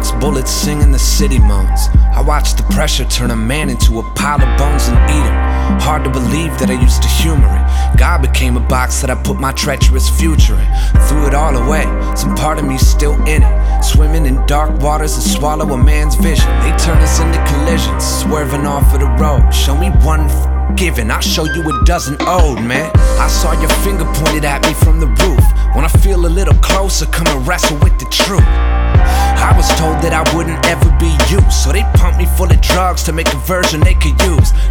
box, bullets singing, the city moans. I watched the pressure turn a man into a pile of bones and eat him. Hard to believe that I used to humor it. God became a box that I put my treacherous future in. Threw it all away, some part of me's still in it. Swimming in dark waters that swallow a man's vision. They turn us into collisions, swerving off of the road. Show me one giving, I'll show you a dozen owed, man. I saw your finger pointed at me from the roof. When I feel a little closer, come and wrestle with the truth. I was told that I wouldn't ever be used, so they pumped me full of drugs to make a version they could use.